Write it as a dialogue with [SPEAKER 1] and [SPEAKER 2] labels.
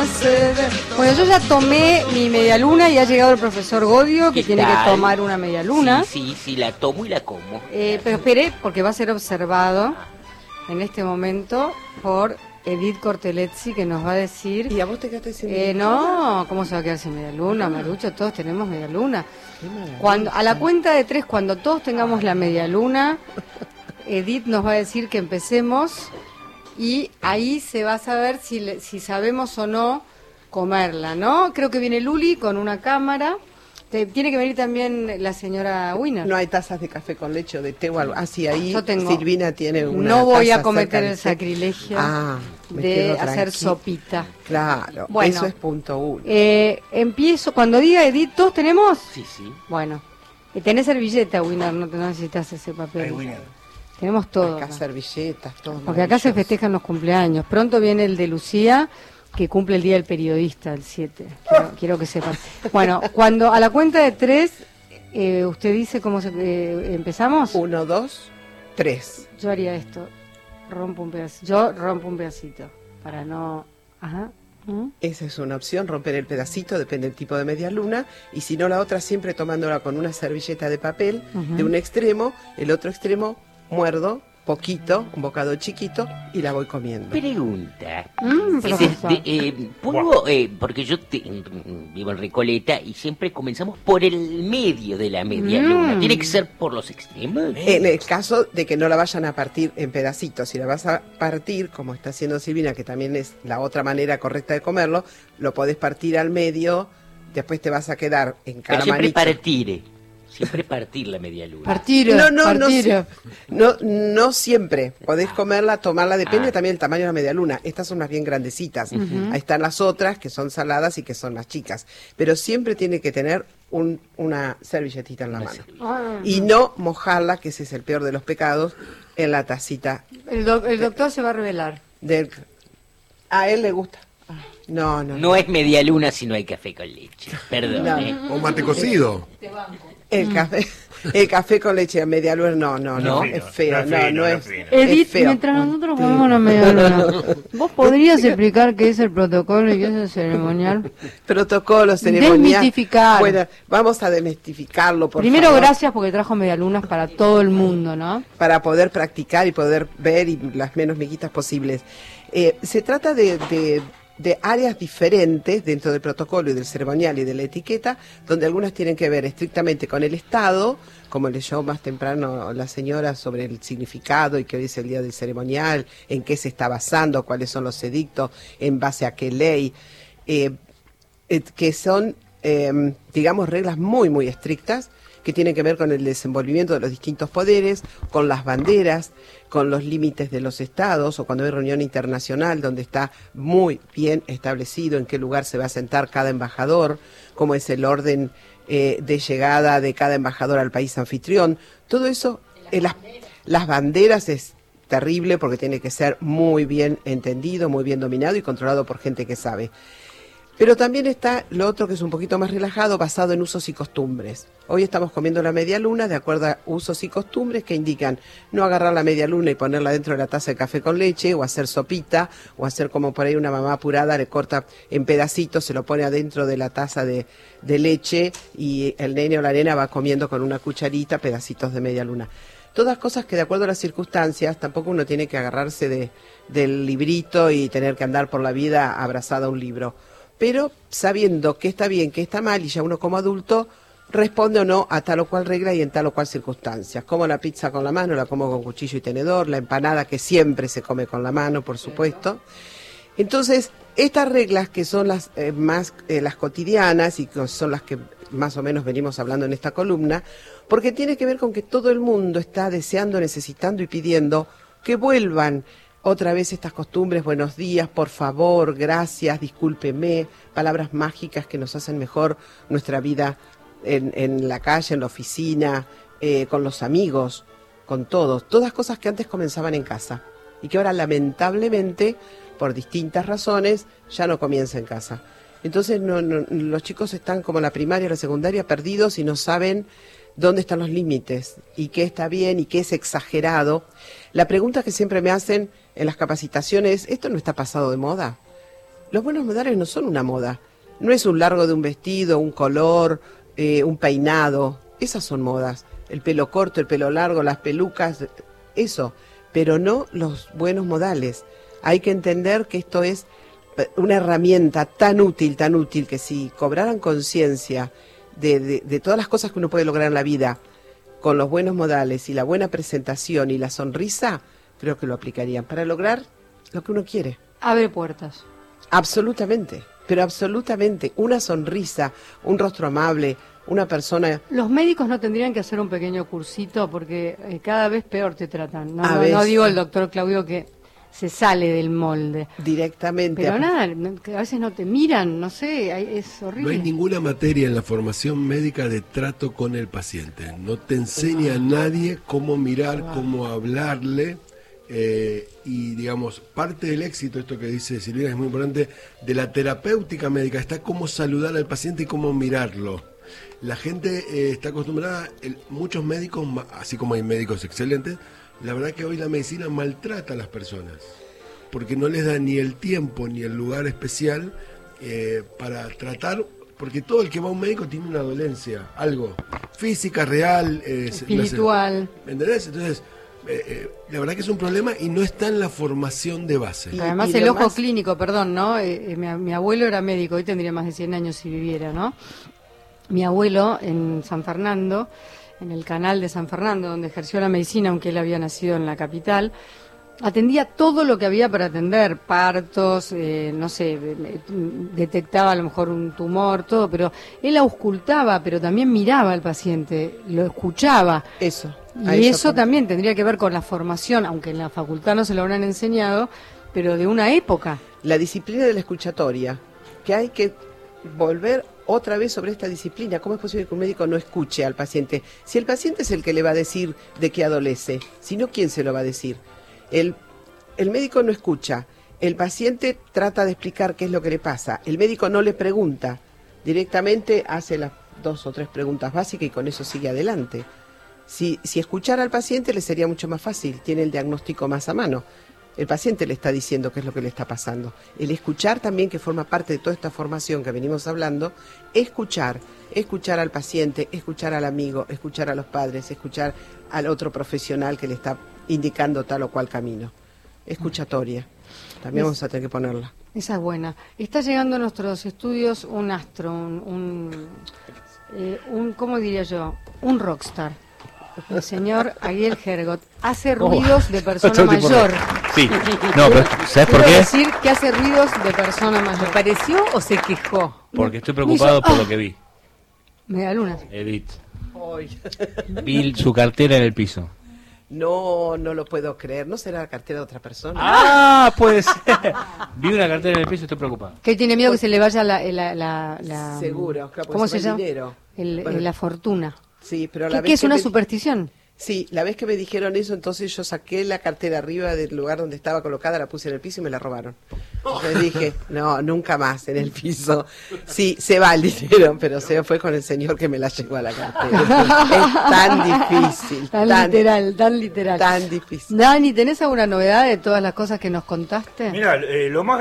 [SPEAKER 1] sed. Bueno, yo ya tomé mi medialuna y ha llegado el profesor Godio, que tiene que tomar una medialuna.
[SPEAKER 2] Sí, la tomo y la como.
[SPEAKER 1] Pero espere, porque va a ser observado en este momento por Edith Cortelezzi, que nos va a decir...
[SPEAKER 3] ¿Y a vos te quedaste sin medialuna?
[SPEAKER 1] No, ¿cómo se va a quedar sin medialuna, Marucho? Todos tenemos medialuna. A la cuenta de 3, cuando todos tengamos la medialuna, Edith nos va a decir que empecemos y ahí se va a saber si sabemos o no comerla, ¿no? Creo que viene Luli con una cámara. Tiene que venir también la señora Wiener.
[SPEAKER 3] No hay tazas de café con leche o de té o algo. Así ahí
[SPEAKER 1] Yo tengo.
[SPEAKER 3] Silvina tiene una.
[SPEAKER 1] No voy
[SPEAKER 3] taza
[SPEAKER 1] a cometer el
[SPEAKER 3] cerca de
[SPEAKER 1] sacrilegio
[SPEAKER 3] de
[SPEAKER 1] hacer sopita.
[SPEAKER 3] Claro,
[SPEAKER 1] bueno,
[SPEAKER 3] eso es punto 1.
[SPEAKER 1] Empiezo, cuando diga Edith, ¿todos tenemos?
[SPEAKER 2] Sí.
[SPEAKER 1] Bueno, tenés servilleta, Wiener, no necesitas ese papel. Tenemos todo.
[SPEAKER 3] Acá servilletas, todo.
[SPEAKER 1] Porque acá se festejan los cumpleaños. Pronto viene el de Lucía, que cumple el Día del Periodista, el 7. Quiero que sepan. Bueno, cuando a la cuenta de 3, usted dice cómo empezamos.
[SPEAKER 3] 1, 2, 3.
[SPEAKER 1] Yo haría esto. Yo rompo un pedacito. Para no... Ajá.
[SPEAKER 3] Esa es una opción, romper el pedacito, depende del tipo de medialuna. Y si no, la otra siempre tomándola con una servilleta de papel, de un extremo, el otro extremo muerdo poquito, un bocado chiquito, y la voy comiendo.
[SPEAKER 2] Pregunta.
[SPEAKER 1] ¿Puedo?
[SPEAKER 2] Porque yo vivo en Recoleta y siempre comenzamos por el medio de la media luna. ¿Tiene que ser por los extremos?
[SPEAKER 3] En el caso de que no la vayan a partir en pedacitos, si la vas a partir, como está haciendo Silvina, que también es la otra manera correcta de comerlo, lo podés partir al medio, después te vas a quedar en cada
[SPEAKER 2] Pero siempre
[SPEAKER 3] manito.
[SPEAKER 2] Siempre partir la media luna.
[SPEAKER 3] No siempre. Podés comerla, tomarla, depende también del tamaño de la media luna. Estas son más bien grandecitas. Ahí están las otras que son saladas y que son más chicas. Pero siempre tiene que tener una servilletita en la mano. Y no mojarla, que ese es el peor de los pecados, en la tacita.
[SPEAKER 1] El doctor se va a revelar.
[SPEAKER 3] A él le gusta.
[SPEAKER 2] No es media luna si no hay café con leche. Perdón.
[SPEAKER 4] O mate cocido.
[SPEAKER 3] El café con leche de media luna, no, es feo,
[SPEAKER 1] Edith,
[SPEAKER 3] es feo.
[SPEAKER 1] mientras nosotros comemos la media luna, ¿vos podrías explicar qué es el protocolo y qué es el ceremonial?
[SPEAKER 3] Protocolo, ceremonial.
[SPEAKER 1] Desmitificar.
[SPEAKER 3] Bueno, vamos a desmitificarlo, por
[SPEAKER 1] Primero,
[SPEAKER 3] favor.
[SPEAKER 1] gracias porque trajo medialunas para todo el mundo, ¿no?
[SPEAKER 3] Para poder practicar y poder ver y las menos miguitas posibles. Se trata de áreas diferentes dentro del protocolo y del ceremonial y de la etiqueta, donde algunas tienen que ver estrictamente con el Estado, como leyó más temprano la señora sobre el significado y que hoy es el día del ceremonial, en qué se está basando, cuáles son los edictos, en base a qué ley, que son, digamos, reglas muy, muy estrictas, que tienen que ver con el desenvolvimiento de los distintos poderes, con las banderas, con los límites de los estados, o cuando hay reunión internacional donde está muy bien establecido en qué lugar se va a sentar cada embajador, cómo es el orden de llegada de cada embajador al país anfitrión. Todo eso, las banderas es terrible porque tiene que ser muy bien entendido, muy bien dominado y controlado por gente que sabe. Pero también está lo otro que es un poquito más relajado, basado en usos y costumbres. Hoy estamos comiendo la media luna de acuerdo a usos y costumbres que indican no agarrar la media luna y ponerla dentro de la taza de café con leche, o hacer sopita, o hacer como por ahí una mamá apurada, le corta en pedacitos, se lo pone adentro de la taza de leche y el nene o la nena va comiendo con una cucharita pedacitos de media luna. Todas cosas que de acuerdo a las circunstancias, tampoco uno tiene que agarrarse del librito y tener que andar por la vida abrazada a un libro. Pero sabiendo qué está bien, qué está mal, y ya uno como adulto responde o no a tal o cual regla y en tal o cual circunstancias. Como la pizza con la mano, la como con cuchillo y tenedor, la empanada que siempre se come con la mano, por supuesto. Entonces, estas reglas que son las las cotidianas y que son las que más o menos venimos hablando en esta columna, porque tiene que ver con que todo el mundo está deseando, necesitando y pidiendo que vuelvan otra vez estas costumbres, buenos días, por favor, gracias, discúlpeme, palabras mágicas que nos hacen mejor nuestra vida en la calle, en la oficina, con los amigos, con todos. Todas cosas que antes comenzaban en casa y que ahora lamentablemente, por distintas razones, ya no comienza en casa. Entonces los chicos están como en la primaria, la secundaria, perdidos y no saben dónde están los límites y qué está bien y qué es exagerado. La pregunta que siempre me hacen en las capacitaciones, ¿esto no está pasado de moda? Los buenos modales no son una moda. No es un largo de un vestido, un color, un peinado. Esas son modas. El pelo corto, el pelo largo, las pelucas, eso. Pero no los buenos modales. Hay que entender que esto es una herramienta tan útil, que si cobraran conciencia de todas las cosas que uno puede lograr en la vida, con los buenos modales y la buena presentación y la sonrisa, creo que lo aplicarían para lograr lo que uno quiere.
[SPEAKER 1] Abre puertas.
[SPEAKER 3] Absolutamente, pero absolutamente. Una sonrisa, un rostro amable, una persona...
[SPEAKER 1] Los médicos no tendrían que hacer un pequeño cursito porque cada vez peor te tratan. No digo el doctor Claudio que se sale del molde.
[SPEAKER 3] Directamente.
[SPEAKER 1] Pero nada, a veces no te miran, no sé, es horrible.
[SPEAKER 4] No hay ninguna materia en la formación médica de trato con el paciente. No te enseña a nadie cómo mirar, cómo hablarle. Y digamos, parte del éxito, esto que dice Silvina es muy importante, de la terapéutica médica, está cómo saludar al paciente y cómo mirarlo. La gente está acostumbrada, muchos médicos, así como hay médicos excelentes, la verdad que hoy la medicina maltrata a las personas, porque no les da ni el tiempo ni el lugar especial para tratar, porque todo el que va a un médico tiene una dolencia, algo, física, real,
[SPEAKER 1] espiritual.
[SPEAKER 4] ¿Me entendés? Entonces, la verdad que es un problema y no está en la formación de base.
[SPEAKER 1] Además el ojo clínico, perdón, ¿no? Mi abuelo era médico, hoy tendría más de 100 años si viviera, ¿no? Mi abuelo en San Fernando, en el canal de San Fernando, donde ejerció la medicina, aunque él había nacido en la capital, atendía todo lo que había para atender, partos, no sé, detectaba a lo mejor un tumor, todo, pero él auscultaba, pero también miraba al paciente, lo escuchaba.
[SPEAKER 3] Eso.
[SPEAKER 1] Y eso también tendría que ver con la formación, aunque en la facultad no se lo habrán enseñado, pero de una época.
[SPEAKER 3] La disciplina de la escuchatoria, que hay que volver otra vez sobre esta disciplina. ¿Cómo es posible que un médico no escuche al paciente? Si el paciente es el que le va a decir de qué adolece, si no, ¿quién se lo va a decir? El médico no escucha, el paciente trata de explicar qué es lo que le pasa, el médico no le pregunta, directamente hace las 2 o 3 preguntas básicas y con eso sigue adelante. Si escuchara al paciente le sería mucho más fácil, tiene el diagnóstico más a mano. El paciente le está diciendo qué es lo que le está pasando. El escuchar también, que forma parte de toda esta formación que venimos hablando, escuchar al paciente, escuchar al amigo, escuchar a los padres, escuchar al otro profesional que le está indicando tal o cual camino. Escuchatoria. También vamos a tener que ponerla.
[SPEAKER 1] Esa es buena. Está llegando a nuestros estudios un astro, ¿cómo diría yo? Un rockstar. El señor Ariel Hergot hace ruidos de persona mayor.
[SPEAKER 5] Sí, no, pero ¿sabes por qué?
[SPEAKER 1] Quiero decir que hace ruidos de persona mayor.
[SPEAKER 6] ¿Me pareció o se quejó?
[SPEAKER 5] Porque estoy preocupado por lo que vi.
[SPEAKER 1] Medialunas.
[SPEAKER 5] Edith. Vi su cartera en el piso.
[SPEAKER 3] No lo puedo creer. ¿No será la cartera de otra persona?
[SPEAKER 5] ¡Ah! Puede ser. Vi una cartera en el piso y estoy preocupado.
[SPEAKER 1] Que tiene miedo que se le vaya la
[SPEAKER 3] Seguro, claro,
[SPEAKER 1] ¿cómo se llama?
[SPEAKER 3] Dinero.
[SPEAKER 1] La fortuna.
[SPEAKER 3] Sí, pero la vez
[SPEAKER 1] ¿Qué es una
[SPEAKER 3] me...
[SPEAKER 1] superstición?
[SPEAKER 3] Sí, la vez que me dijeron eso, entonces yo saqué la cartera arriba del lugar donde estaba colocada, la puse en el piso y me la robaron. Entonces dije, no, nunca más en el piso. Sí, se va el dinero, pero se fue con el señor que me la llevó a la cartera. Es tan difícil.
[SPEAKER 1] Tan literal.
[SPEAKER 3] Tan difícil.
[SPEAKER 1] Dani, ¿tenés alguna novedad de todas las cosas que nos contaste?
[SPEAKER 7] Mira, lo más